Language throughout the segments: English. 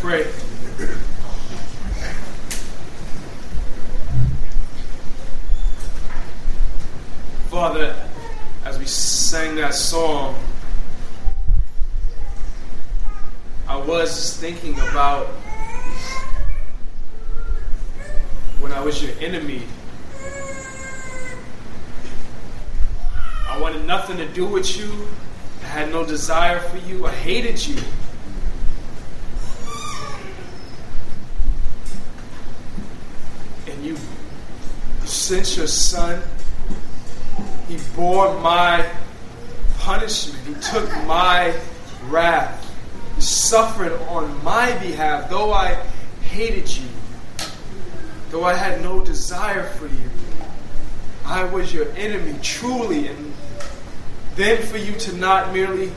pray. Father, as we sang that song, I was thinking about when I was your enemy. I wanted nothing to do with you. I had no desire for you. I hated you. And you sent your son. He bore my punishment. He took my wrath. He suffered on my behalf. Though I hated you, though I had no desire for you, I was your enemy, truly. And then for you to not merely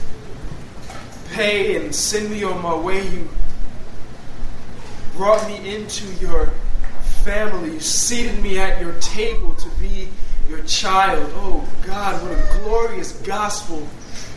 pay and send me on my way, you brought me into your family. You seated me at your table to be your child. Oh God, what a glorious gospel.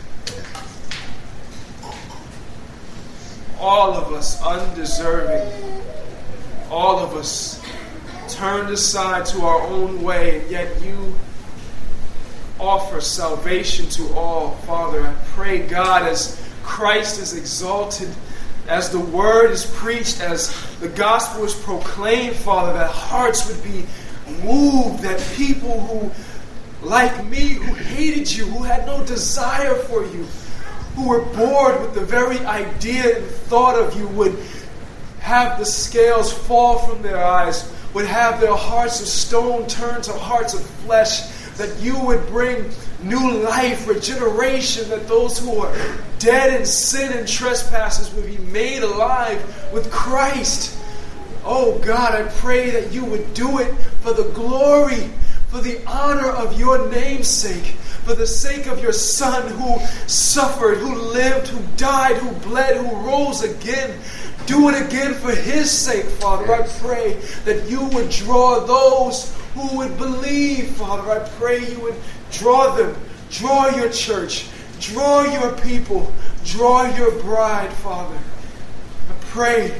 All of us undeserving. All of us turned aside to our own way, and yet you offer salvation to all. Father, I pray, God, as Christ is exalted, as the word is preached, as the gospel is proclaimed, Father, that hearts would be moved, that people who, like me, who hated you, who had no desire for you, who were bored with the very idea and thought of you, would have the scales fall from their eyes, would have their hearts of stone turn to hearts of flesh, that you would bring new life, regeneration, that those who are dead in sin and trespasses would be made alive with Christ. Oh God, I pray that you would do it for the glory, for the honor of your name's sake, for the sake of your Son who suffered, who lived, who died, who bled, who rose again. Do it again for his sake, Father. I pray that you would draw those who would believe, Father. I pray you would draw them, draw your church, draw your people, draw your bride, Father. I pray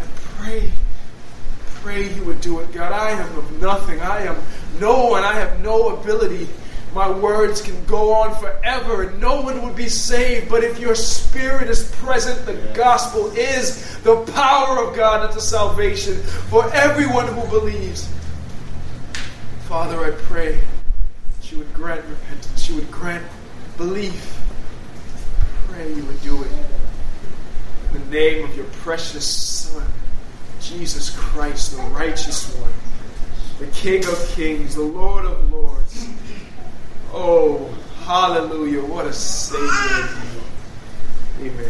you would do it, God. I am of nothing. I am no one. I have no ability. My words can go on forever and no one would be saved. But if your Spirit is present, the gospel is the power of God unto salvation for everyone who believes. Father, I pray that you would grant repentance. You would grant belief. I pray you would do it. In the name of your precious Son, Jesus Christ, the righteous one, the King of kings, the Lord of lords. Oh, hallelujah. What a Savior. Amen. Amen.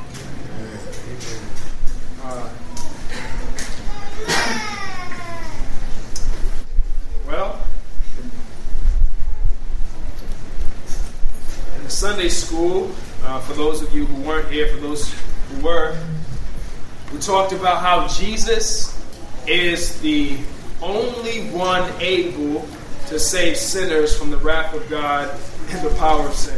Well, in the Sunday school, for those of you who weren't here, for those who were, we talked about how Jesus is the only one able to save sinners from the wrath of God and the power of sin.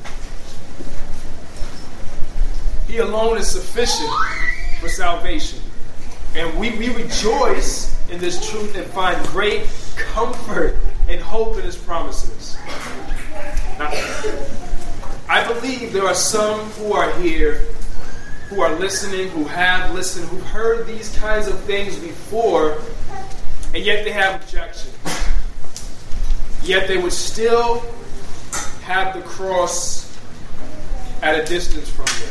He alone is sufficient for salvation. And we rejoice in this truth and find great comfort and hope in his promises. Now, I believe there are some who are here, who are listening, who have listened, who've heard these kinds of things before, and yet they have objections. Yet they would still have the cross at a distance from them.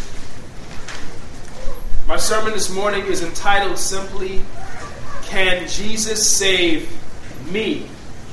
My sermon this morning is entitled simply, Can Jesus Save Me?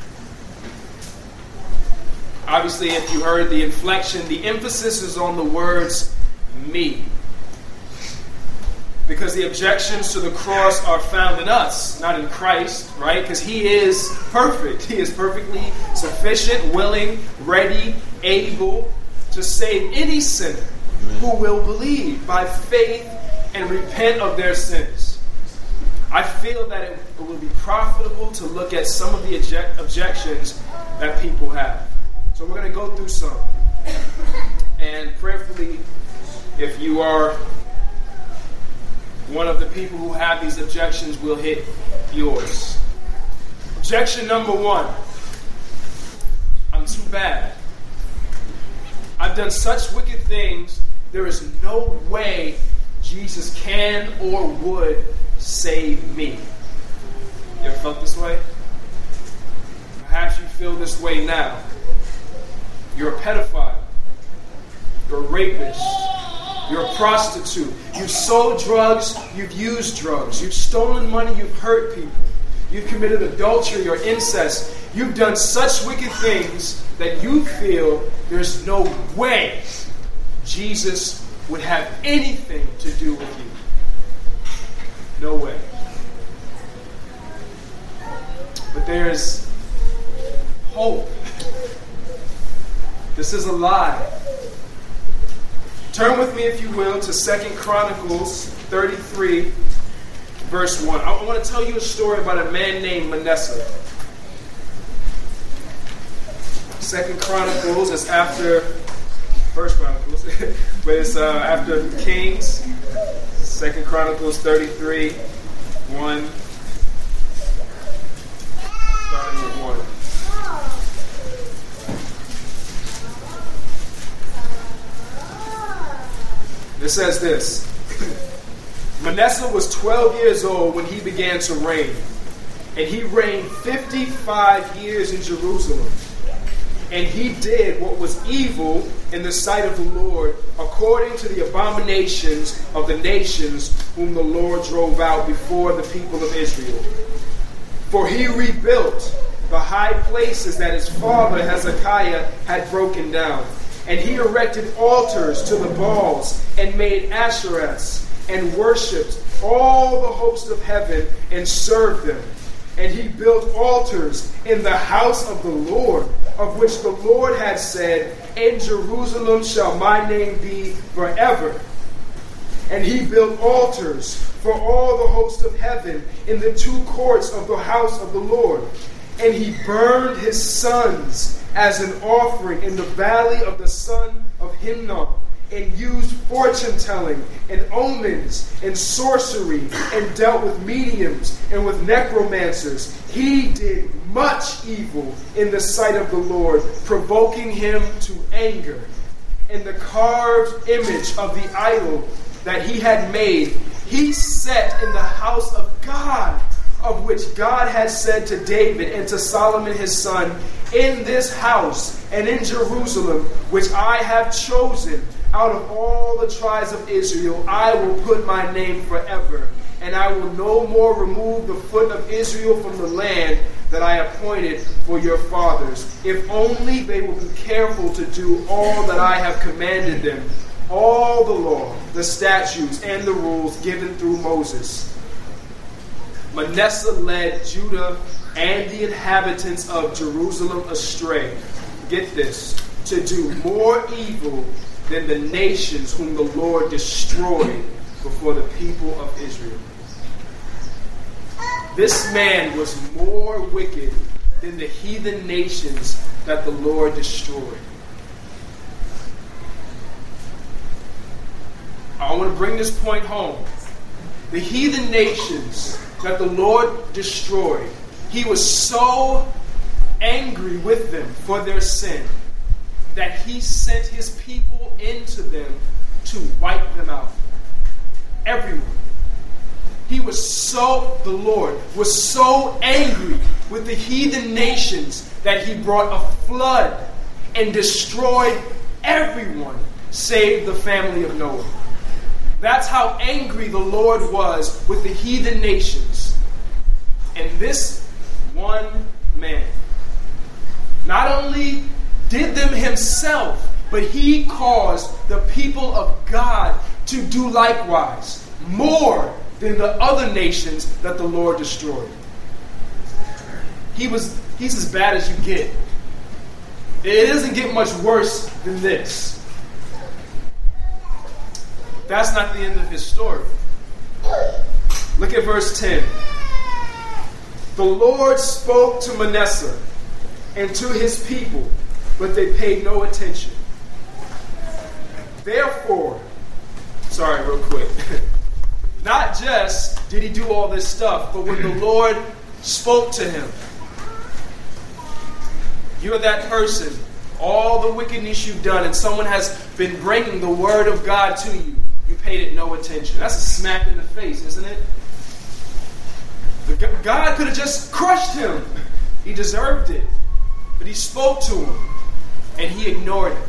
Obviously, if you heard the inflection, the emphasis is on the words, me. Because the objections to the cross are found in us, not in Christ, right? Because he is perfect. He is perfectly sufficient, willing, ready, able to save any sinner who will believe by faith and repent of their sins. I feel that it will be profitable to look at some of the objections that people have. So we're going to go through some. And prayerfully, if you are one of the people who have these objections will hit yours. Objection number one. I'm too bad. I've done such wicked things, there is no way Jesus can or would save me. You ever felt this way? Perhaps you feel this way now. You're a pedophile. You're a rapist. You're a prostitute. You've sold drugs. You've used drugs. You've stolen money. You've hurt people. You've committed adultery or incest. You've done such wicked things that you feel there's no way Jesus would have anything to do with you. No way. But there's hope. This is a lie. Turn with me, if you will, to 2 Chronicles 33, verse 1. I want to tell you a story about a man named Manasseh. 2 Chronicles is after First Chronicles, but it's after Kings. 2 Chronicles 33, 1. Starting with 1. It says this. Manasseh was 12 years old when he began to reign, and he reigned 55 years in Jerusalem. And he did what was evil in the sight of the Lord, according to the abominations of the nations whom the Lord drove out before the people of Israel. For he rebuilt the high places that his father Hezekiah had broken down. And he erected altars to the Baals and made Asherahs and worshipped all the host of heaven and served them. And he built altars in the house of the Lord, of which the Lord had said, in Jerusalem shall my name be forever. And he built altars for all the host of heaven in the two courts of the house of the Lord. And he burned his sons as an offering in the valley of the son of Hinnom, and used fortune-telling and omens and sorcery, and dealt with mediums and with necromancers. He did much evil in the sight of the Lord, provoking him to anger. And the carved image of the idol that he had made, he set in the house of God, of which God had said to David and to Solomon his son, in this house and in Jerusalem, which I have chosen out of all the tribes of Israel, I will put my name forever. And I will no more remove the foot of Israel from the land that I appointed for your fathers, if only they will be careful to do all that I have commanded them, all the law, the statutes, and the rules given through Moses. Manasseh led Judah and the inhabitants of Jerusalem astray. Get this, to do more evil than the nations whom the Lord destroyed before the people of Israel. This man was more wicked than the heathen nations that the Lord destroyed. I want to bring this point home. The heathen nations that the Lord destroyed, he was so angry with them for their sin that he sent his people into them to wipe them out. Everyone. The Lord was so angry with the heathen nations that he brought a flood and destroyed everyone save the family of Noah. That's how angry the Lord was with the heathen nations. And this one man not only did them himself, but he caused the people of God to do likewise, more than the other nations that the Lord destroyed. He's as bad as you get. It doesn't get much worse than this. That's not the end of his story. Look at verse 10. The Lord spoke to Manasseh and to his people, but they paid no attention. Therefore, real quick. Not not just did he do all this stuff, but when the Lord spoke to him, you're that person, all the wickedness you've done, and someone has been bringing the word of God to you, you paid it no attention. That's a smack in the face, isn't it? God could have just crushed him. He deserved it. But he spoke to him, and he ignored it.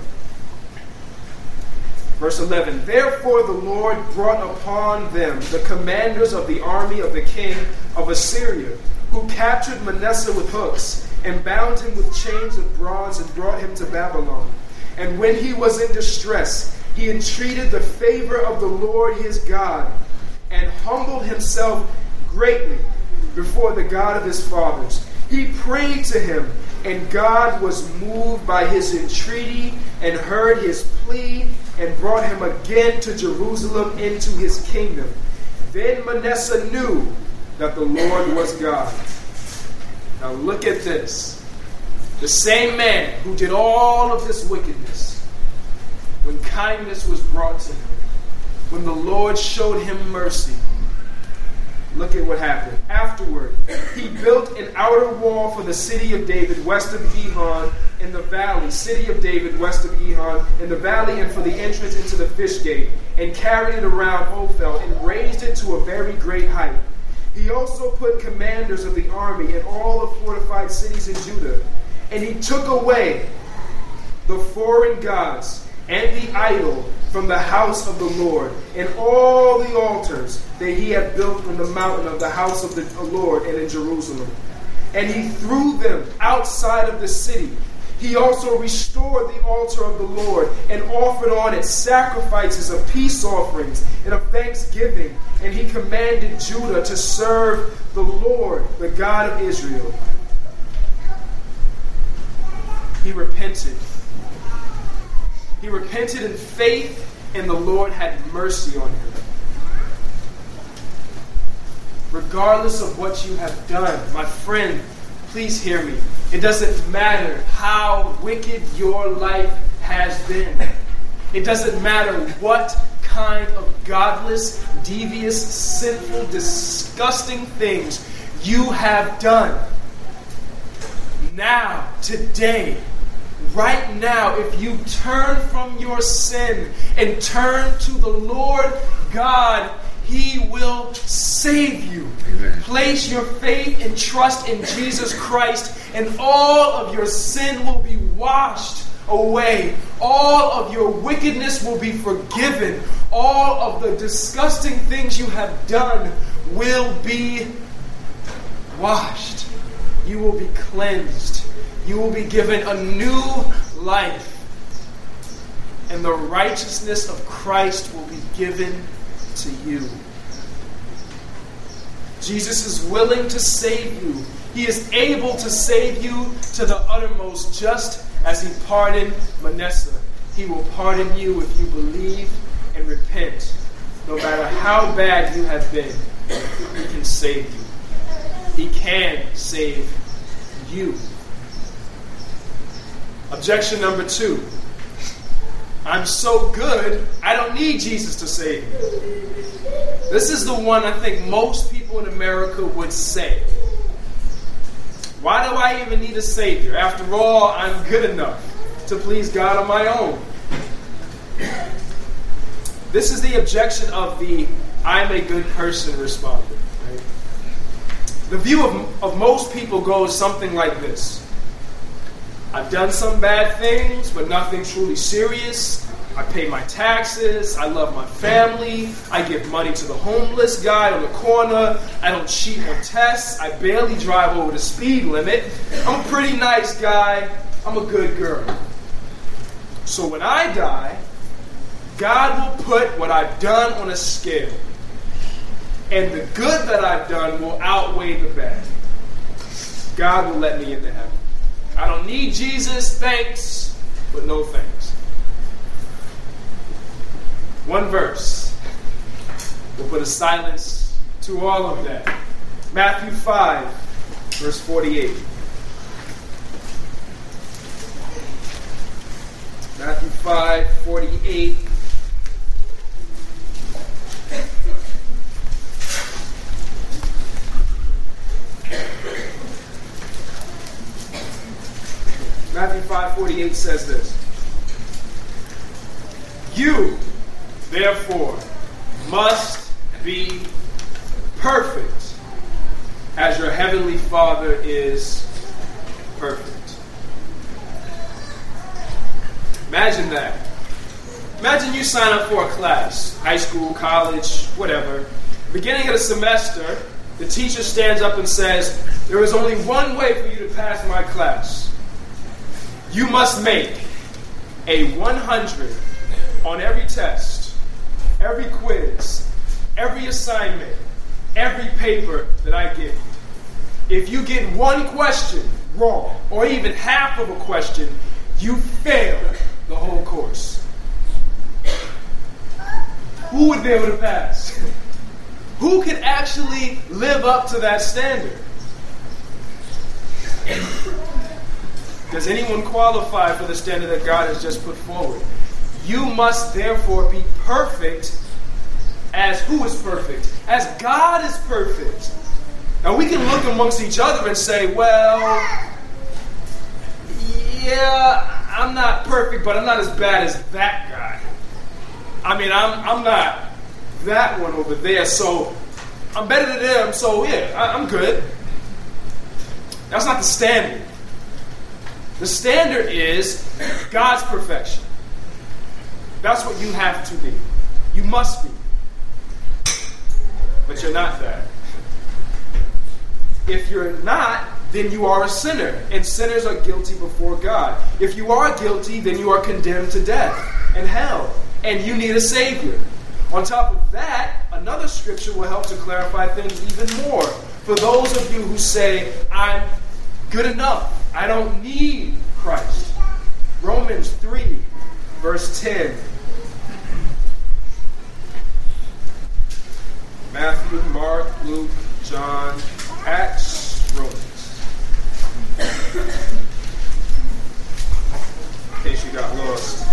Verse 11, therefore the Lord brought upon them the commanders of the army of the king of Assyria, who captured Manasseh with hooks, and bound him with chains of bronze, and brought him to Babylon. And when he was in distress, he entreated the favor of the Lord his God, and humbled himself greatly before the God of his fathers. He prayed to him, and God was moved by his entreaty, and heard his plea, and brought him again to Jerusalem into his kingdom. Then Manasseh knew that the Lord was God. Now look at this. The same man who did all of this wickedness, when kindness was brought to him, when the Lord showed him mercy, look at what happened. Afterward, he built an outer wall for the city of David west of Gihon in the valley, city of David west of Gihon in the valley, and for the entrance into the fish gate, and carried it around Ophel, and raised it to a very great height. He also put commanders of the army in all the fortified cities in Judah, and he took away the foreign gods and the idol from the house of the Lord, and all the altars that he had built on the mountain of the house of the Lord and in Jerusalem. And he threw them outside of the city. He also restored the altar of the Lord, and offered on it sacrifices of peace offerings and of thanksgiving. And he commanded Judah to serve the Lord, the God of Israel. He repented. He repented in faith, and the Lord had mercy on him. Regardless of what you have done, my friend, please hear me. It doesn't matter how wicked your life has been. It doesn't matter what kind of godless, devious, sinful, disgusting things you have done. Now, today, right now, if you turn from your sin and turn to the Lord God, He will save you. Amen. Place your faith and trust in Jesus Christ, and all of your sin will be washed away. All of your wickedness will be forgiven. All of the disgusting things you have done will be washed. You will be cleansed. You will be given a new life. And the righteousness of Christ will be given to you. Jesus is willing to save you. He is able to save you to the uttermost, just as He pardoned Manasseh. He will pardon you if you believe and repent. No matter how bad you have been, He can save you. He can save you. Objection number 2. I'm so good, I don't need Jesus to save me. This is the one I think most people in America would say. Why do I even need a Savior? After all, I'm good enough to please God on my own. This is the objection of the I'm a good person respondent. Right? The view of most people goes something like this. I've done some bad things, but nothing truly serious. I pay my taxes. I love my family. I give money to the homeless guy on the corner. I don't cheat on tests. I barely drive over the speed limit. I'm a pretty nice guy. I'm a good girl. So when I die, God will put what I've done on a scale. And the good that I've done will outweigh the bad. God will let me into heaven. I don't need Jesus, thanks, but no thanks. One verse will put a silence to all of that. Matthew 5, verse 48. Matthew 5, 48. 5:48 says this. You, therefore, must be perfect as your heavenly Father is perfect. Imagine that. Imagine you sign up for a class, high school, college, whatever. Beginning of the semester, the teacher stands up and says, there is only one way for you to pass my class. You must make a 100 on every test, every quiz, every assignment, every paper that I give you. If you get one question wrong, or even half of a question, you fail the whole course. Who would be able to pass? Who could actually live up to that standard? Does anyone qualify for the standard that God has just put forward? You must therefore be perfect as who is perfect? As God is perfect. Now we can look amongst each other and say, well, yeah, I'm not perfect, but I'm not as bad as that guy. I mean, I'm not that one over there, so I'm better than them, so yeah, I'm good. That's not the standard. The standard is God's perfection. That's what you have to be. You must be. But you're not that. If you're not, then you are a sinner, and sinners are guilty before God. If you are guilty, then you are condemned to death and hell, and you need a Savior. On top of that, another scripture will help to clarify things even more. For those of you who say, I'm good enough, I don't need Christ. Romans 3, verse 10. Matthew, Mark, Luke, John, Acts, Romans. In case you got lost.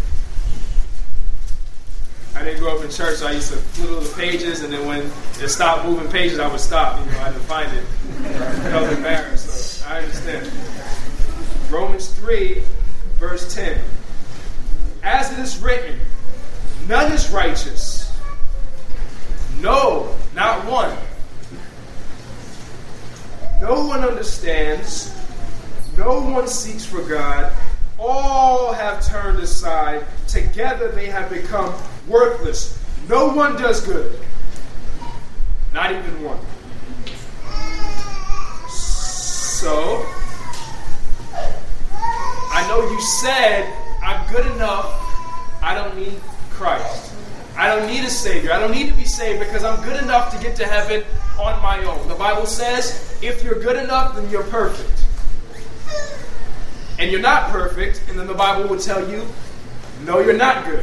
I didn't grow up in church, so I used to flip the pages, and then when it stopped moving pages, I would stop. I had to find it. I was embarrassed, so I understand. Romans 3, verse 10. As it is written, none is righteous. No, not one. No one understands. No one seeks for God. All have turned aside. Together they have become worthless. No one does good. Not even one. So, I know you said, I'm good enough. I don't need Christ. I don't need a Savior. I don't need to be saved because I'm good enough to get to heaven on my own. The Bible says, if you're good enough, then you're perfect. And you're not perfect, and then the Bible will tell you, no, you're not good.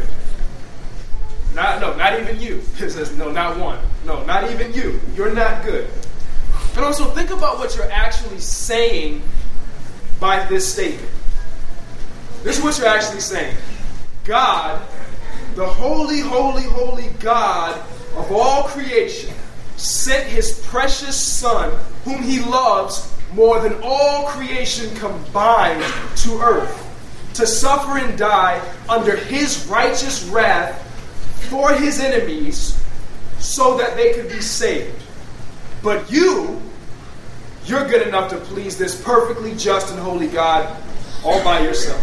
Not even you. It says, no, not one. No, not even you. You're not good. And also think about what you're actually saying by this statement. This is what you're actually saying. God, the holy, holy, holy God of all creation, sent his precious Son, whom he loves more than all creation combined, to earth, to suffer and die under his righteous wrath for his enemies, so that they could be saved. But you're good enough to please this perfectly just and holy God all by yourself.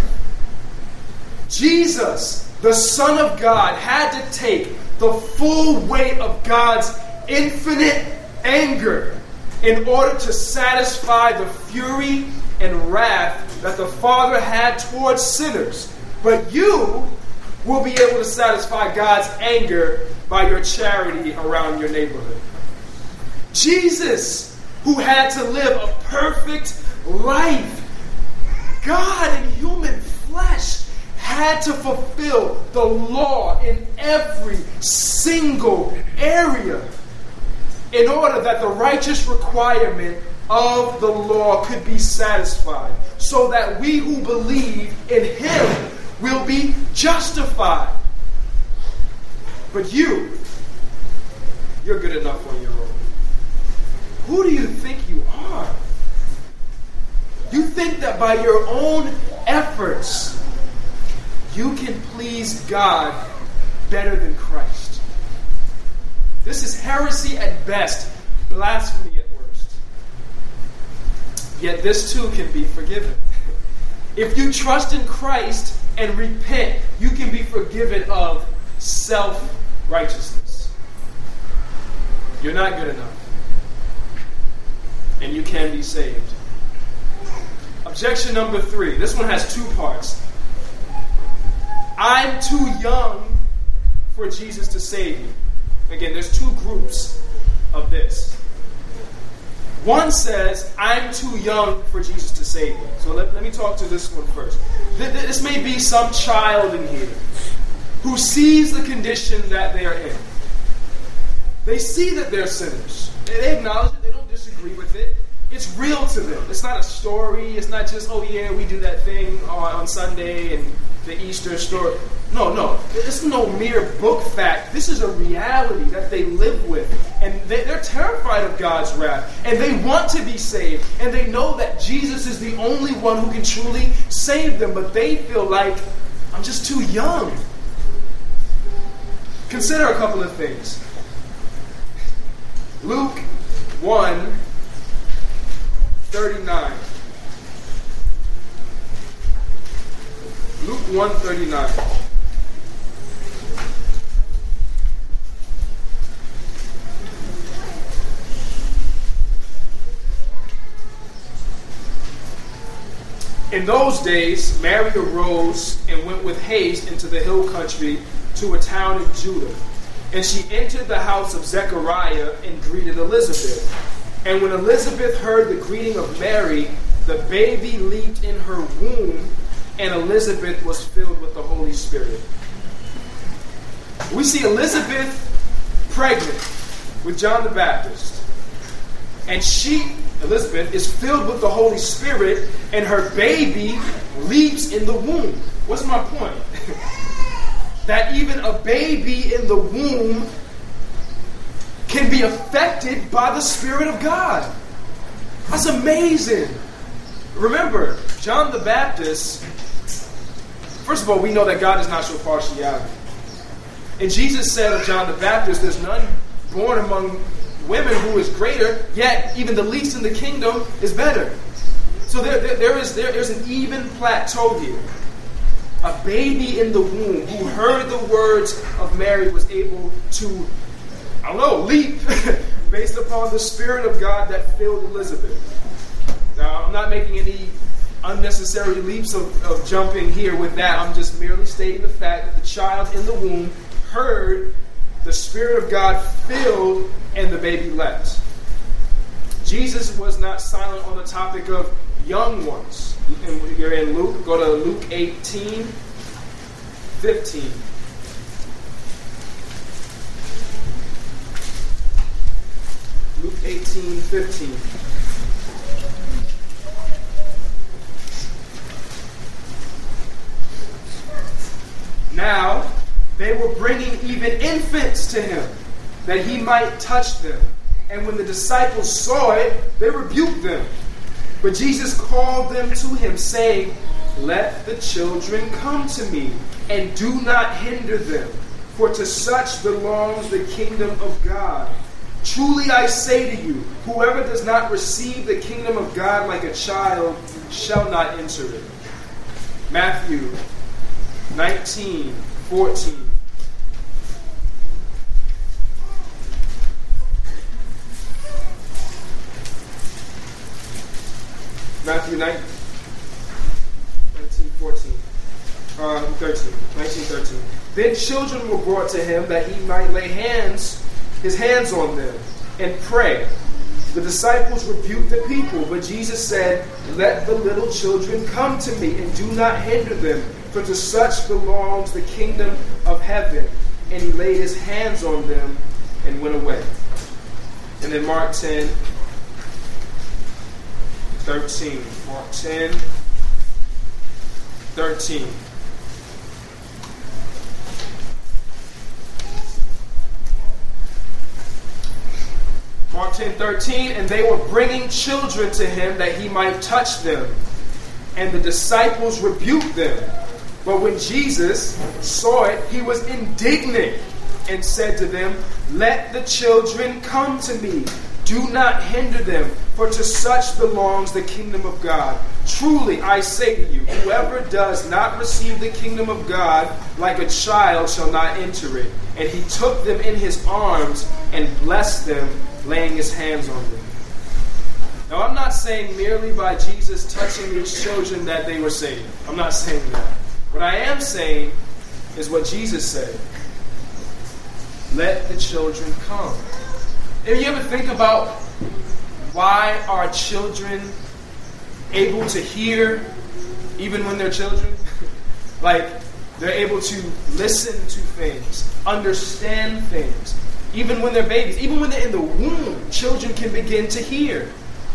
Jesus, the Son of God, had to take the full weight of God's infinite anger in order to satisfy the fury and wrath that the Father had towards sinners. But you will be able to satisfy God's anger by your charity around your neighborhood. Jesus, who had to live a perfect life, God in human flesh, had to fulfill the law in every single area in order that the righteous requirement of the law could be satisfied, so that we who believe in him will be justified. But you're good enough on your own. Who do you think you are? You think that by your own all efforts, you can please God better than Christ. This is heresy at best, blasphemy at worst. Yet this too can be forgiven. If you trust in Christ and repent, you can be forgiven of self-righteousness. You're not good enough. And you can be saved. Objection number 3. This one has 2 parts. I'm too young for Jesus to save you. Again, there's 2 groups of this. One says, I'm too young for Jesus to save me. So let me talk to this one first. This may be some child in here who sees the condition that they are in. They see that they're sinners. They acknowledge it. They don't disagree with it. It's real to them. It's not a story. It's not just, oh yeah, we do that thing on Sunday and the Easter story. No. It's no mere book fact. This is a reality that they live with. And they're terrified of God's wrath. And they want to be saved. And they know that Jesus is the only one who can truly save them. But they feel like, I'm just too young. Consider a couple of things. Luke 1:39. Luke 1:39. In those days, Mary arose and went with haste into the hill country to a town in Judah. And she entered the house of Zechariah and greeted Elizabeth. And when Elizabeth heard the greeting of Mary, the baby leaped in her womb, and Elizabeth was filled with the Holy Spirit. We see Elizabeth pregnant with John the Baptist. And Elizabeth, is filled with the Holy Spirit, and her baby leaps in the womb. What's my point? That even a baby in the womb can be affected by the Spirit of God. That's amazing. Remember, John the Baptist, first of all, we know that God does not show partiality. And Jesus said of John the Baptist, there's none born among women who is greater, yet even the least in the kingdom is better. So there's an even plateau here. A baby in the womb who heard the words of Mary was able to, leap based upon the Spirit of God that filled Elizabeth. Now, I'm not making any unnecessary leaps of jumping here with that. I'm just merely stating the fact that the child in the womb heard the Spirit of God filled and the baby leapt. Jesus was not silent on the topic of young ones. You're in Luke. Go to Luke 18:15. Luke 18:15. Now they were bringing even infants to him, that he might touch them. And when the disciples saw it, they rebuked them. But Jesus called them to him, saying, Let the children come to me, and do not hinder them, for to such belongs the kingdom of God. Truly I say to you, whoever does not receive the kingdom of God like a child shall not enter it. Matthew 19:14. Matthew 19:13. Then children were brought to him that he might lay his hands on them and pray. The disciples rebuked the people, but Jesus said, Let the little children come to me, and do not hinder them, for to such belongs the kingdom of heaven. And he laid his hands on them and went away. And then Mark 10:13. Mark 10:13. Mark 10:13, and they were bringing children to him that he might touch them. And the disciples rebuked them. But when Jesus saw it, he was indignant and said to them, "Let the children come to me. Do not hinder them, for to such belongs the kingdom of God. Truly, I say to you, whoever does not receive the kingdom of God like a child shall not enter it." And he took them in his arms and blessed them, laying his hands on them. Now, I'm not saying merely by Jesus touching these children that they were saved. I'm not saying that. What I am saying is what Jesus said. Let the children come. If you ever think about why are children able to hear even when they're children? Like, they're able to listen to things, understand things, even when they're babies. Even when they're in the womb, children can begin to hear.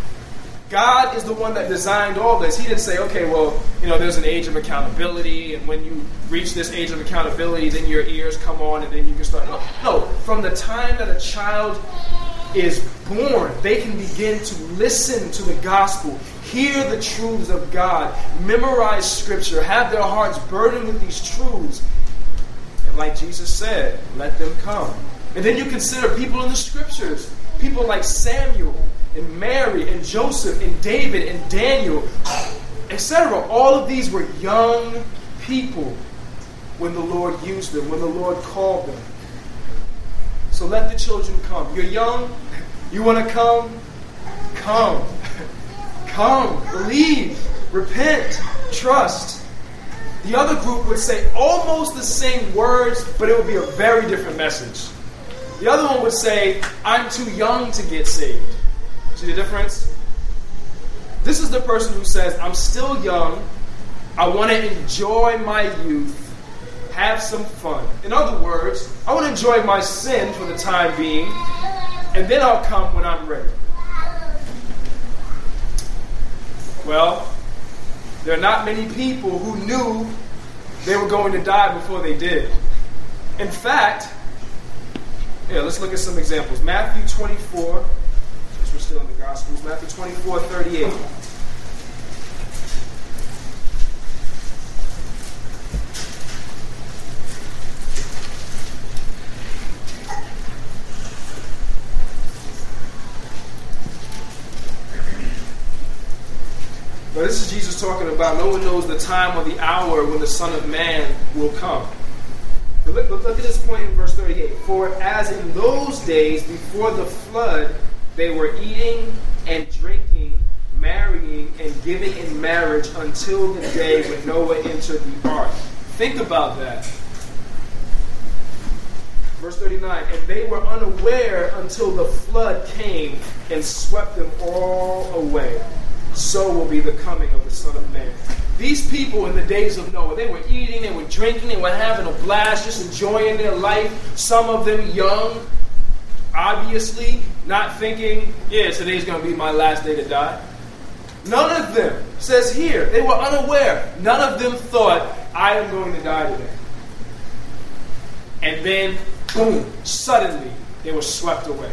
God is the one that designed all this. He didn't say, okay, well, there's an age of accountability, and when you reach this age of accountability, then your ears come on, and then you can start. No. From the time that a child is born, they can begin to listen to the gospel, hear the truths of God, memorize scripture, have their hearts burdened with these truths. And like Jesus said, let them come. And then you consider people in the scriptures, people like Samuel, and Mary, and Joseph, and David, and Daniel, etc. All of these were young people when the Lord used them, when the Lord called them. So let the children come. You're young? You want to come? Come. Come. Believe. Repent. Trust. The other group would say almost the same words, but it would be a very different message. The other one would say, I'm too young to get saved. See the difference? This is the person who says, I'm still young. I want to enjoy my youth. Have some fun. In other words, I want to enjoy my sin for the time being, and then I'll come when I'm ready. Well, there are not many people who knew they were going to die before they did. In fact, let's look at some examples. Matthew 24, since we're still in the Gospels, Matthew 24:38. Now, this is Jesus talking about no one knows the time or the hour when the Son of Man will come. But look at this point in verse 38. For as in those days before the flood, they were eating and drinking, marrying and giving in marriage until the day when Noah entered the ark. Think about that. Verse 39, and they were unaware until the flood came and swept them all away. So will be the coming of the Son of Man. These people in the days of Noah, they were eating, they were drinking, they were having a blast, just enjoying their life. Some of them young, obviously, not thinking, today's going to be my last day to die. None of them, says here, they were unaware. None of them thought, I am going to die today. And then, boom, suddenly, they were swept away.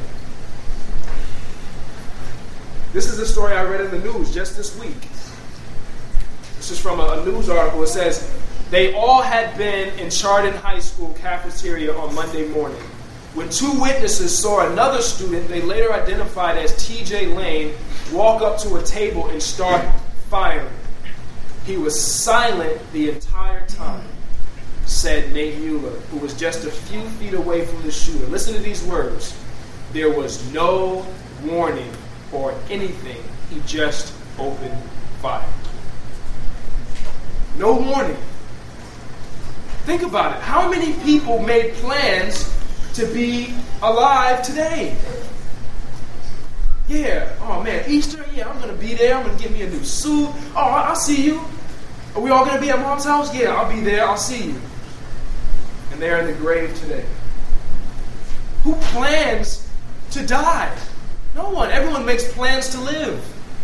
This is the story I read in the news just this week. This is from a news article. It says, they all had been in Chardon High School cafeteria on Monday morning. When two witnesses saw another student they later identified as TJ Lane walk up to a table and start firing. He was silent the entire time, said Nate Mueller, who was just a few feet away from the shooter. Listen to these words. There was no warning or anything. He just opened fire. No warning. Think about it. How many people made plans to be alive today? Oh man, Easter, I'm going to be there. I'm going to get me a new suit. Oh, I'll see you. Are we all going to be at Mom's house? Yeah, I'll be there. I'll see you. And they're in the grave today. Who plans to die? No one. Everyone makes plans to live.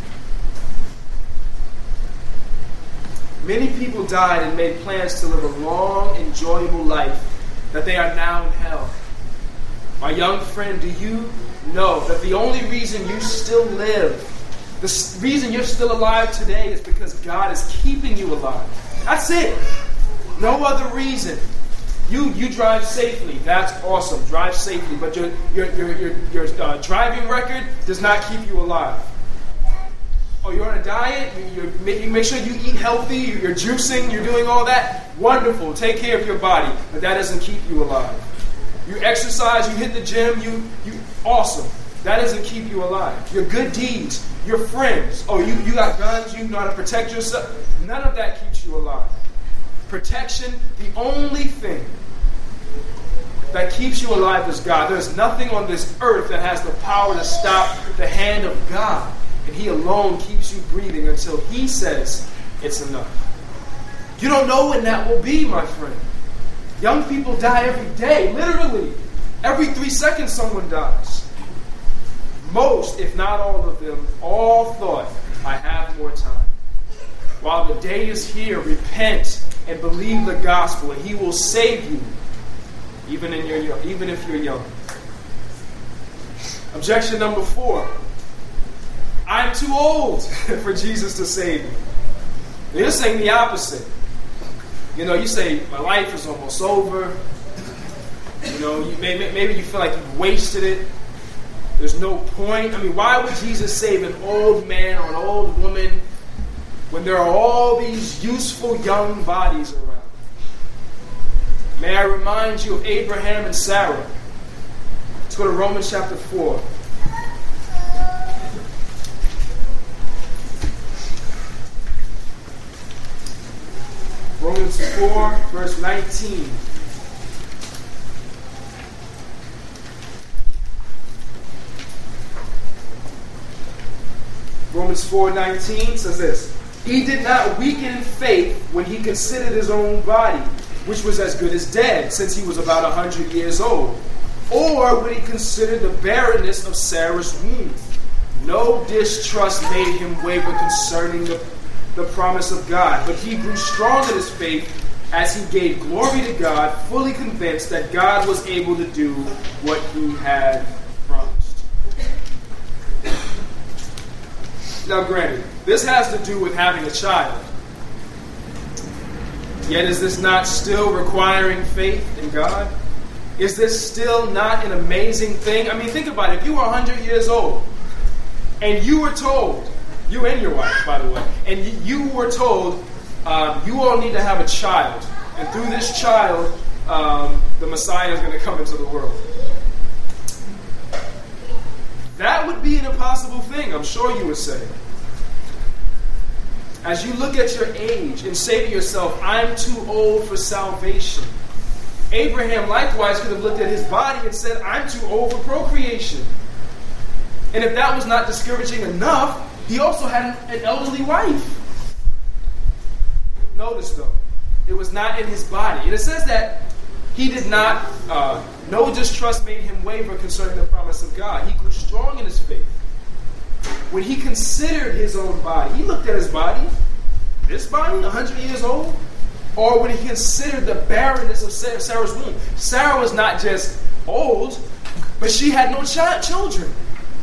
Many people died and made plans to live a long, enjoyable life that they are now in hell. My young friend, do you know that the only reason you still live The reason you're still alive today is because God is keeping you alive. That's it. No other reason. You drive safely. That's awesome. Drive safely. But your driving record does not keep you alive. Oh, you're on a diet? You make sure you eat healthy. You're juicing. You're doing all that. Wonderful. Take care of your body. But that doesn't keep you alive. You exercise. You hit the gym. You awesome. That doesn't keep you alive. Your good deeds. Your friends. Oh, you got guns. You know how to protect yourself. None of that keeps you alive. Protection, the only thing that keeps you alive is God. There's nothing on this earth that has the power to stop the hand of God. And He alone keeps you breathing until He says it's enough. You don't know when that will be, my friend. Young people die every day, literally. Every 3 seconds someone dies. Most, if not all of them, all thought, I have more time. While the day is here, repent and believe the gospel, and He will save you, even if you're young. Objection number 4. I'm too old for Jesus to save me. You're saying the opposite. You say, my life is almost over. Maybe you feel like you've wasted it. There's no point. Why would Jesus save an old man or an old woman when there are all these useful young bodies around? May I remind you of Abraham and Sarah. Let's go to Romans chapter 4. Romans 4, verse 19. Romans 4:19 says this: He did not weaken in faith when He considered His own body, which was as good as dead, since He was about 100 years old, or when He considered the barrenness of Sarah's womb. No distrust made Him waver concerning the promise of God, but He grew strong in His faith as He gave glory to God, fully convinced that God was able to do what He had promised. Now granted, this has to do with having a child. Yet is this not still requiring faith in God? Is this still not an amazing thing? Think about it. If you were 100 years old and you were told, you and your wife, by the way, and you were told you all need to have a child, and through this child, the Messiah is going to come into the world. That would be an impossible thing, I'm sure you would say. As you look at your age and say to yourself, I'm too old for salvation. Abraham likewise could have looked at his body and said, I'm too old for procreation. And if that was not discouraging enough, he also had an elderly wife. Notice though, it was not in his body. And it says that he did not, no distrust made him waver concerning the promise of God. He grew strong in his faith. When he considered his own body, he looked at his body, this body, 100 years old, or when he considered the barrenness of Sarah's womb. Sarah was not just old, but she had no children.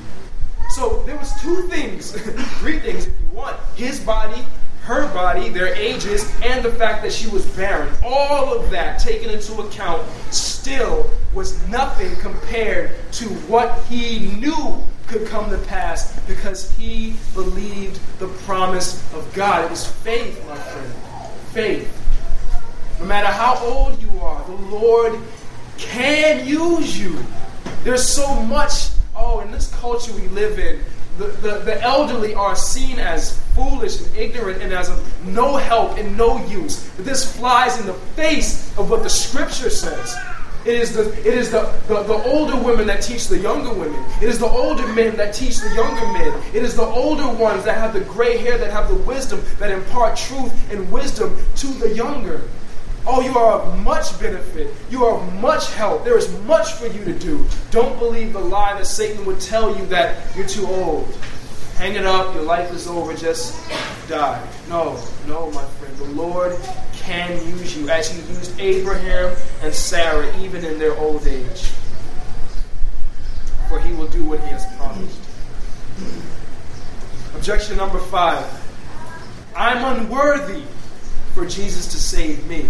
So there was 2 things, 3 things if you want. His body, her body, their ages, and the fact that she was barren. All of that taken into account still was nothing compared to what he knew could come to pass because he believed the promise of God. It was faith, my friend. Faith. No matter how old you are, the Lord can use you. There's so much, in this culture we live in, the elderly are seen as foolish and ignorant and as of no help and no use. But this flies in the face of what the Scripture says. It is the older women that teach the younger women. It is the older men that teach the younger men. It is the older ones that have the gray hair, that have the wisdom, that impart truth and wisdom to the younger. Oh, you are of much benefit. You are of much help. There is much for you to do. Don't believe the lie that Satan would tell you that you're too old. Hang it up. Your life is over. Just die. No, my friend. The Lord can use you as He used Abraham and Sarah even in their old age. For He will do what He has promised. Objection number 5. I'm unworthy for Jesus to save me.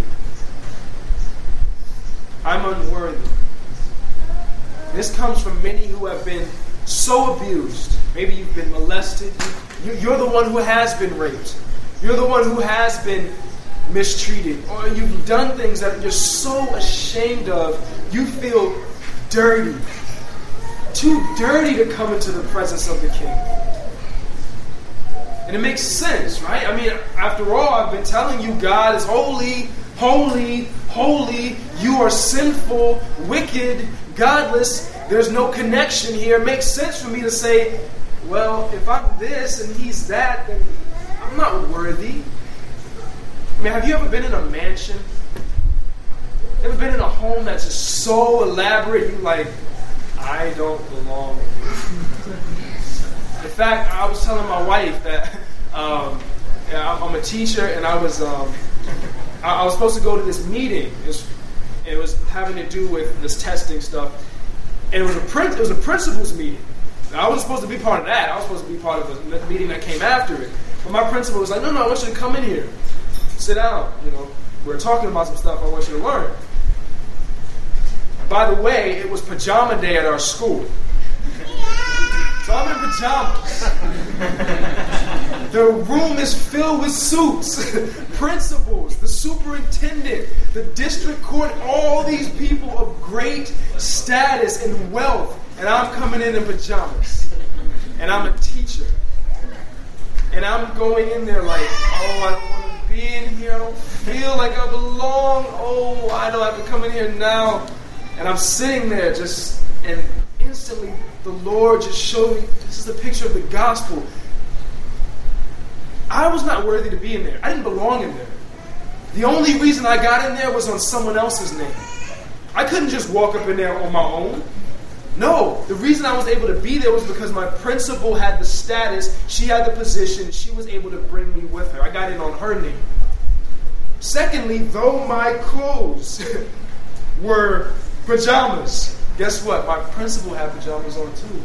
I'm unworthy. This comes from many who have been so abused. Maybe you've been molested. You're the one who has been raped. You're the one who has been mistreated. Or you've done things that you're so ashamed of. You feel dirty. Too dirty to come into the presence of the King. And it makes sense, right? I mean, after all, I've been telling you God is holy, holy, holy. You are sinful, wicked, godless. There's no connection here. It makes sense for me to say, well, if I'm this and he's that, then I'm not worthy. I mean, have you ever been in a mansion? Ever been in a home that's just so elaborate, you're like, I don't belong here. In fact, I was telling my wife that I'm a teacher, and I was supposed to go to this meeting. It was having to do with this testing stuff, and it was a principal's meeting. Now, I wasn't supposed to be part of that. I was supposed to be part of the meeting that came after it. But my principal was like, no, I want you to come in here, sit down. We're talking about some stuff I want you to learn. By the way, it was pajama day at our school. So I'm in pajamas. The room is filled with suits. Principals, the superintendent, the district court, all these people of great status and wealth. And I'm coming in pajamas. And I'm a teacher. And I'm going in there like, oh, I don't want to be in here. I don't feel like I belong. Oh, why do I have to come in here now? And I'm sitting there and instantly the Lord just showed me, this is a picture of the gospel. I was not worthy to be in there. I didn't belong in there. The only reason I got in there was on someone else's name. I couldn't just walk up in there on my own. No, the reason I was able to be there was because my principal had the status, she had the position, she was able to bring me with her. I got in on her name. Secondly, though my clothes were pajamas, guess what? My principal had pajamas on too.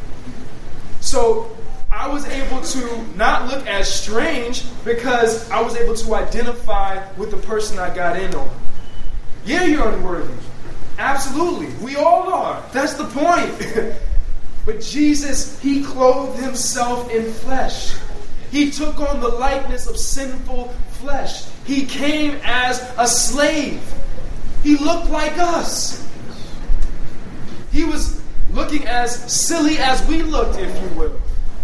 So I was able to not look as strange because I was able to identify with the person I got in on. Yeah, you're unworthy. Absolutely. We all are. That's the point. But Jesus, he clothed himself in flesh. He took on the likeness of sinful flesh. He came as a slave. He looked like us. He was looking as silly as we looked, if you will.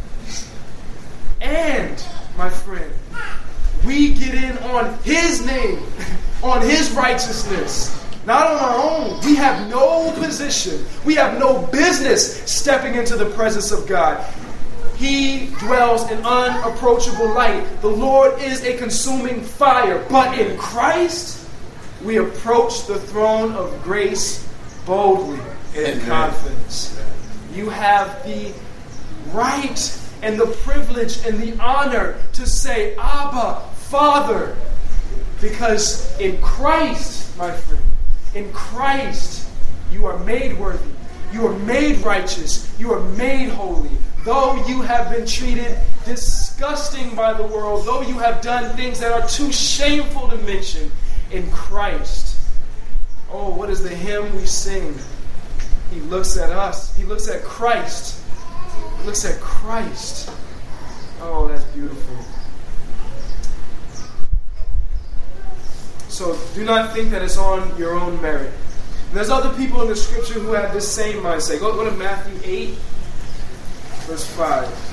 And, my friend, we get in on his name, on his righteousness, not on our own. We have no position. We have no business stepping into the presence of God. He dwells in unapproachable light. The Lord is a consuming fire. But in Christ, we approach the throne of grace boldly and in confidence. You have the right and the privilege and the honor to say, Abba, Father. Because in Christ, my friend, in Christ, you are made worthy. You are made righteous. You are made holy. Though you have been treated disgusting by the world, though you have done things that are too shameful to mention, in Christ. Oh, what is the hymn we sing? He looks at us. He looks at Christ. He looks at Christ. Oh, that's beautiful. So do not think that it's on your own merit. And there's other people in the scripture who have this same mindset. Go to Matthew 8, verse 5.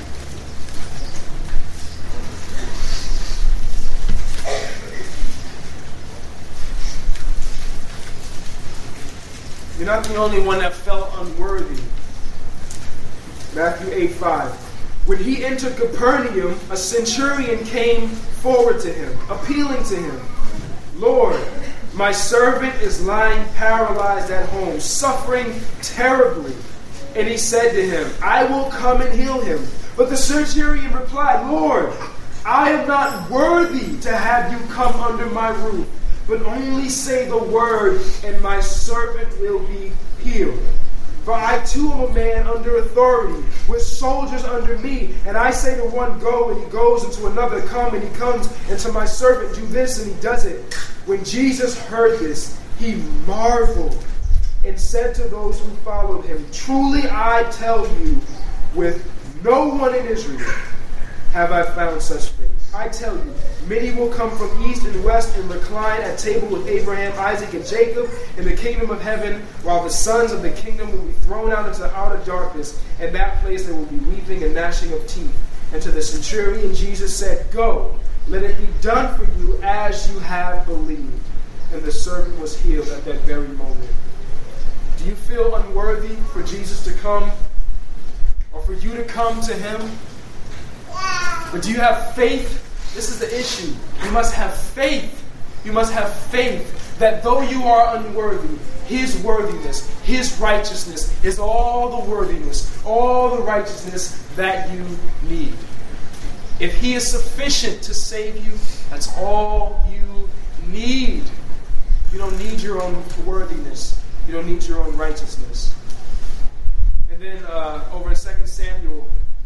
You're not the only one that felt unworthy. Matthew 8, 5. When he entered Capernaum, a centurion came forward to him, appealing to him. Lord, my servant is lying paralyzed at home, suffering terribly. And he said to him, I will come and heal him. But the centurion replied, Lord, I am not worthy to have you come under my roof, but only say the word, and my servant will be healed. For I too am a man under authority, with soldiers under me. And I say to one, go, and he goes, and to another, come, and he comes, and to my servant, do this, and he does it. When Jesus heard this, he marveled and said to those who followed him, truly I tell you, with no one in Israel have I found such faith. I tell you, many will come from east and west and recline at table with Abraham, Isaac, and Jacob in the kingdom of heaven, while the sons of the kingdom will be thrown out into outer darkness. In that place there will be weeping and gnashing of teeth. And to the centurion Jesus said, go, let it be done for you as you have believed. And the servant was healed at that very moment. Do you feel unworthy for Jesus to come, or for you to come to him? But do you have faith? This is the issue. You must have faith. You must have faith that though you are unworthy, his worthiness, his righteousness is all the worthiness, all the righteousness that you need. If he is sufficient to save you, that's all you need. You don't need your own worthiness. You don't need your own righteousness. And then over in 2 Samuel,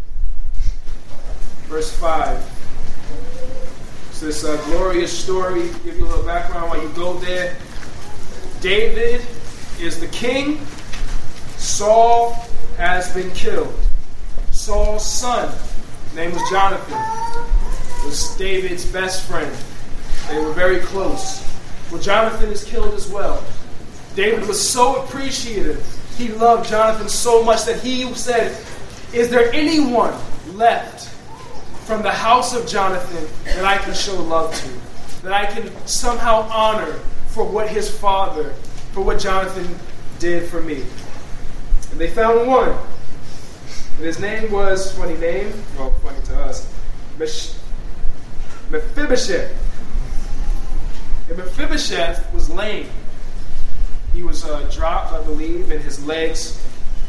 verse 5. It's this glorious story. Give you a little background while you go there. David is the king. Saul has been killed. Saul's son, his name was Jonathan, was David's best friend. They were very close. Well, Jonathan is killed as well. David was so appreciative. He loved Jonathan so much that he said, is there anyone left from the house of Jonathan that I can show love to, that I can somehow honor for what his father, for what Jonathan did for me? And they found one. And his name was, funny name, well, funny to us, Mephibosheth. And Mephibosheth was lame. He was dropped, I believe, and his legs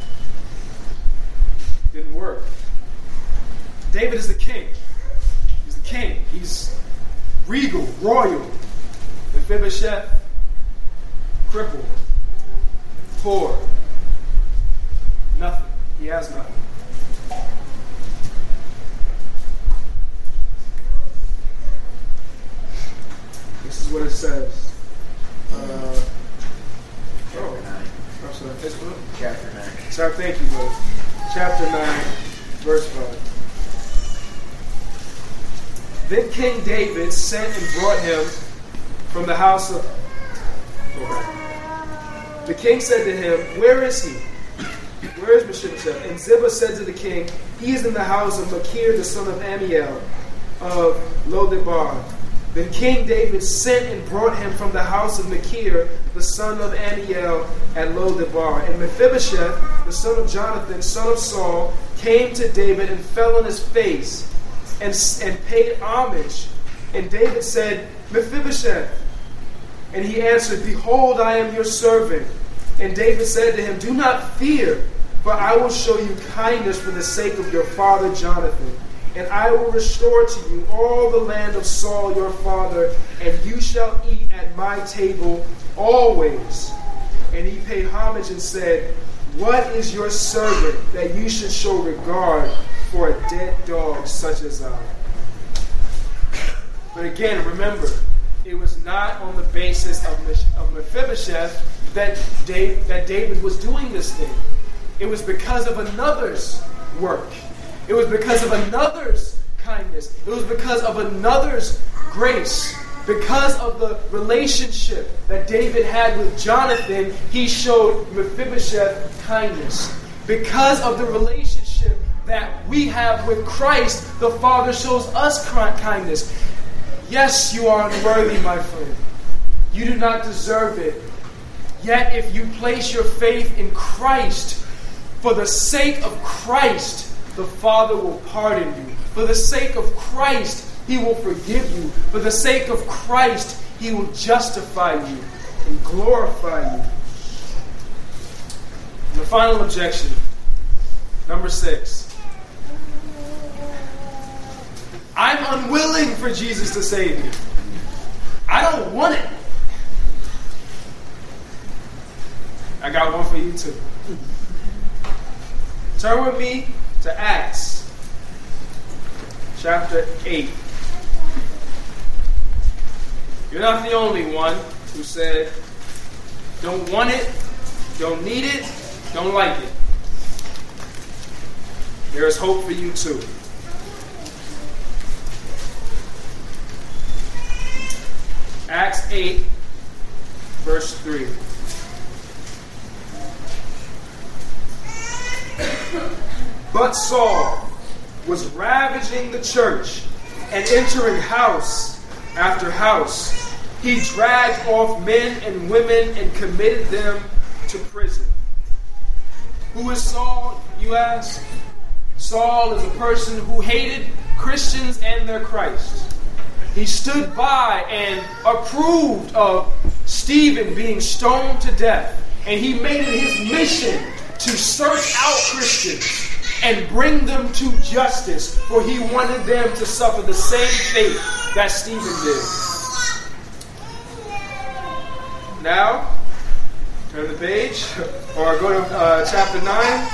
didn't work. David is the king. He's the king. He's regal, royal. Mephibosheth, crippled, poor, nothing. He has nothing. This is what it says. Chapter 9. I'm sorry. Facebook? Chapter 9. Sorry, thank you, Lord. Chapter 9, verse 5. Then King David sent and brought him from the house of... The king said to him, where is he? Where is Mephibosheth? And Ziba said to the king, he is in the house of Machir, the son of Ammiel, of Lodebar. Then King David sent and brought him from the house of Machir, the son of Ammiel, at Lodebar. And Mephibosheth, the son of Jonathan, son of Saul, came to David and fell on his face and paid homage. And David said, Mephibosheth. And he answered, behold, I am your servant. And David said to him, do not fear, for I will show you kindness for the sake of your father Jonathan. And I will restore to you all the land of Saul your father, and you shall eat at my table always. And he paid homage and said, what is your servant that you should show regard for a dead dog such as I? But again, remember, it was not on the basis of Mephibosheth that David was doing this thing. It was because of another's work. It was because of another's kindness. It was because of another's grace. Because of the relationship that David had with Jonathan, he showed Mephibosheth kindness. Because of the relationship that we have with Christ, the Father shows us kindness. Yes, you are unworthy, my friend. You do not deserve it. Yet if you place your faith in Christ, for the sake of Christ, the Father will pardon you. For the sake of Christ, He will forgive you. For the sake of Christ, He will justify you and glorify you. And the final objection, number 6. I'm unwilling for Jesus to save me. I don't want it. I got one for you too. Turn with me to Acts chapter 8. You're not the only one who said, don't want it, don't need it, don't like it. There is hope for you too. Acts 8, verse 3. But Saul was ravaging the church and entering house after house. He dragged off men and women and committed them to prison. Who is Saul, you ask? Saul is a person who hated Christians and their Christ. He stood by and approved of Stephen being stoned to death. And he made it his mission to search out Christians and bring them to justice, for he wanted them to suffer the same fate that Stephen did. Now, turn the page, or go to chapter 9.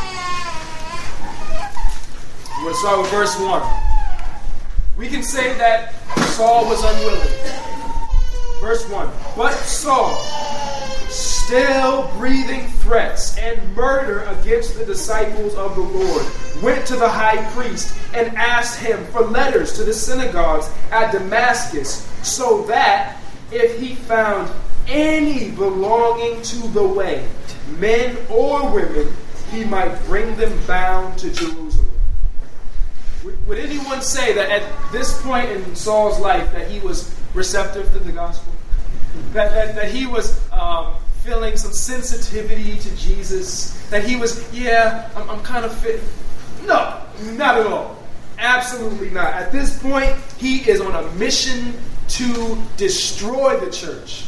We'll start with verse 1. We can say that Saul was unwilling. Verse 1. But Saul, still breathing threats and murder against the disciples of the Lord, went to the high priest and asked him for letters to the synagogues at Damascus, so that if he found any belonging to the way, men or women, he might bring them bound to Jerusalem. Would anyone say that at this point in Saul's life that he was receptive to the gospel? That he was feeling some sensitivity to Jesus? That he was, I'm kind of fit? No, not at all. Absolutely not. At this point, he is on a mission to destroy the church.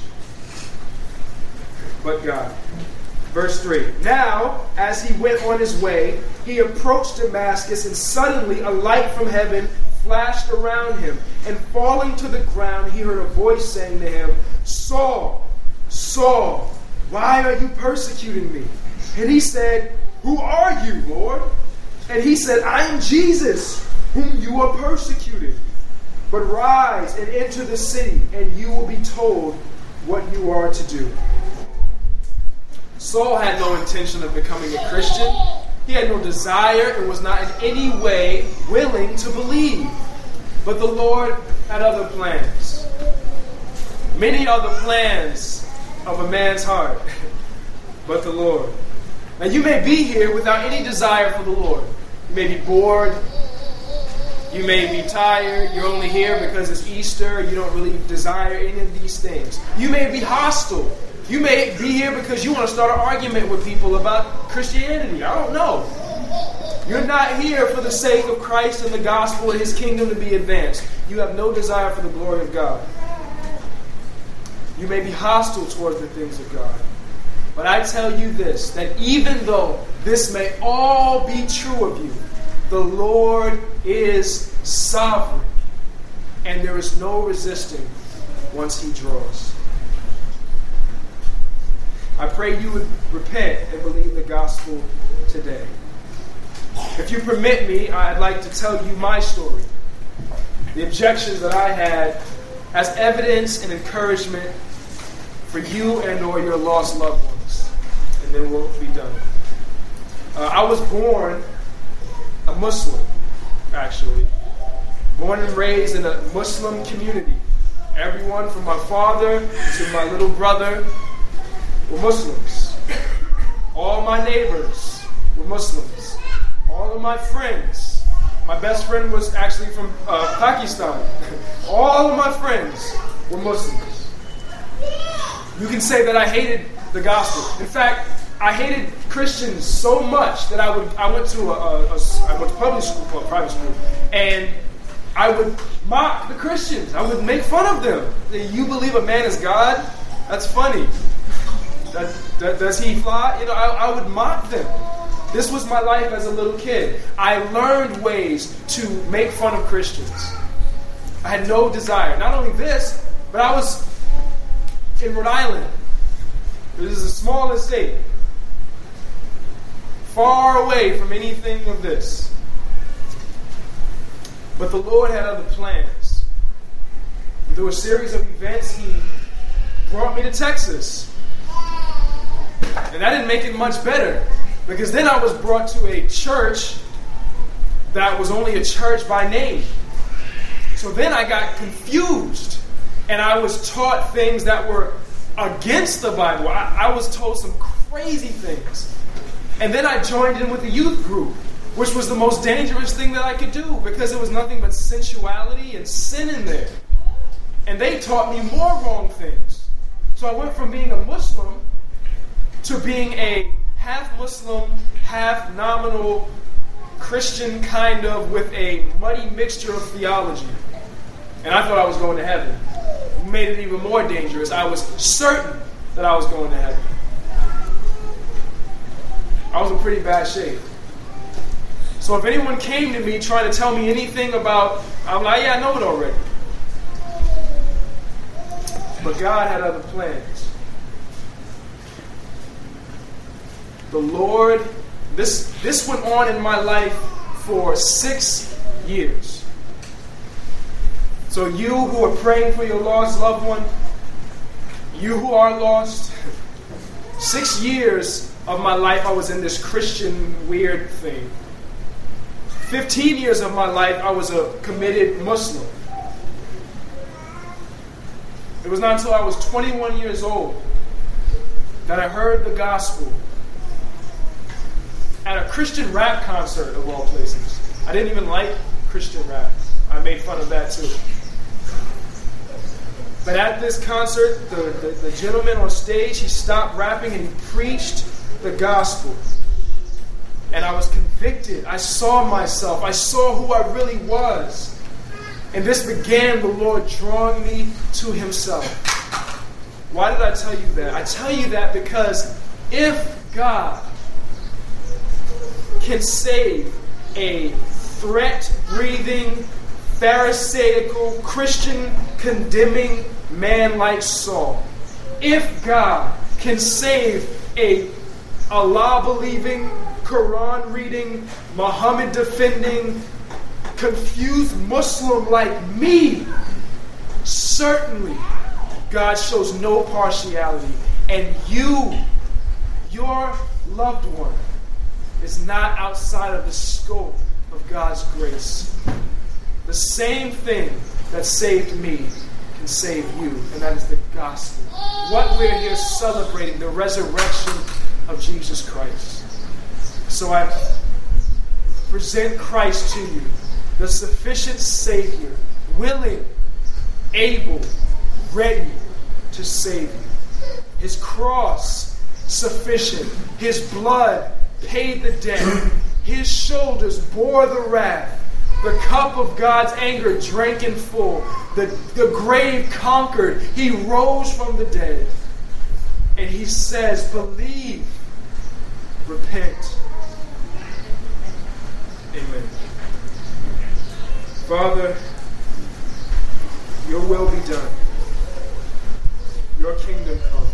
But God. Verse 3. Now, as he went on his way, he approached Damascus, and suddenly a light from heaven flashed around him. And falling to the ground, he heard a voice saying to him, Saul, Saul, why are you persecuting me? And he said, Who are you, Lord? And he said, I am Jesus, whom you are persecuting. But rise and enter the city, and you will be told what you are to do. Saul had no intention of becoming a Christian. He had no desire and was not in any way willing to believe. But the Lord had other plans. Many are the plans of a man's heart, but the Lord. Now you may be here without any desire for the Lord. You may be bored. You may be tired. You're only here because it's Easter. You don't really desire any of these things. You may be hostile. You may be here because you want to start an argument with people about Christianity. I don't know. You're not here for the sake of Christ and the gospel and his kingdom to be advanced. You have no desire for the glory of God. You may be hostile towards the things of God. But I tell you this, that even though this may all be true of you, the Lord is sovereign. And there is no resisting once he draws. I pray you would repent and believe the gospel today. If you permit me, I'd like to tell you my story. The objections that I had as evidence and encouragement for you and or your lost loved ones. And then we'll be done. I was born a Muslim, actually. Born and raised in a Muslim community. Everyone from my father to my little brother were Muslims. All my neighbors were Muslims. All of my friends. My best friend was actually from Pakistan. All of my friends were Muslims. You can say that I hated the gospel. In fact, I hated Christians so much that I went to public school, private school, and I would mock the Christians. I would make fun of them. You believe a man is God? That's funny. Does he fly? I would mock them. This was my life as a little kid. I learned ways to make fun of Christians. I had no desire. Not only this, but I was in Rhode Island. This is a small estate. far away from anything of this. But the Lord had other plans. Through a series of events, He brought me to Texas. And that didn't make it much better, because then I was brought to a church that was only a church by name. So then I got confused, and I was taught things that were against the Bible. I was told some crazy things. And then I joined in with the youth group, which was the most dangerous thing that I could do, because it was nothing but sensuality and sin in there. And they taught me more wrong things. So I went from being a Muslim to being a half Muslim, half nominal Christian, kind of, with a muddy mixture of theology. And I thought I was going to heaven. It made it even more dangerous. I was certain that I was going to heaven. I was in pretty bad shape. So if anyone came to me trying to tell me anything about, I'm like, yeah, I know it already. But God had other plans. The Lord, this went on in my life for 6 years. So you who are praying for your lost loved one, you who are lost, 6 years of my life I was in this Christian weird thing. 15 years of my life I was a committed Muslim. It was not until I was 21 years old that I heard the gospel at a Christian rap concert, of all places. I didn't even like Christian rap. I made fun of that too. But at this concert, the gentleman on stage, he stopped rapping and he preached the gospel. And I was convicted. I saw myself. I saw who I really was. And this began the Lord drawing me to Himself. Why did I tell you that? I tell you that because if God can save a threat-breathing, pharisaical, Christian-condemning man like Saul, if God can save a Allah-believing, Quran-reading, Muhammad-defending, confused Muslim like me, certainly God shows no partiality. And your loved one, is not outside of the scope of God's grace. The same thing that saved me can save you, and that is the gospel. What we're here celebrating, the resurrection of Jesus Christ. So I present Christ to you, the sufficient Savior, willing, able, ready to save you. His cross, sufficient. His blood paid the debt. His shoulders bore the wrath. The cup of God's anger drank in full. The grave conquered. He rose from the dead. And He says, believe, repent. Amen. Father, your will be done. Your kingdom come.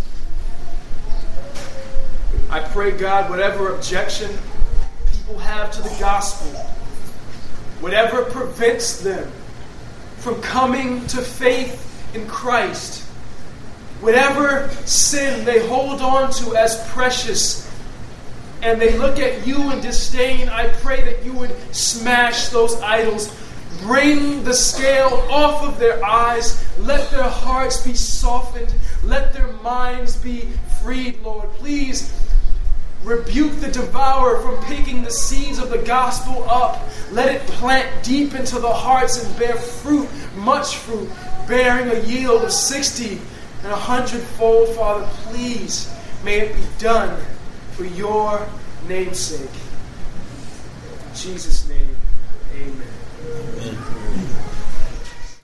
I pray, God, whatever objection people have to the gospel, whatever prevents them from coming to faith in Christ, whatever sin they hold on to as precious, and they look at you in disdain, I pray that you would smash those idols. Bring the scale off of their eyes. Let their hearts be softened. Let their minds be freed, Lord. Please rebuke the devourer from picking the seeds of the gospel up. Let it plant deep into the hearts and bear fruit, much fruit, bearing a yield of 60 and 100-fold. Father, please, may it be done for your name's sake. In Jesus' name, amen.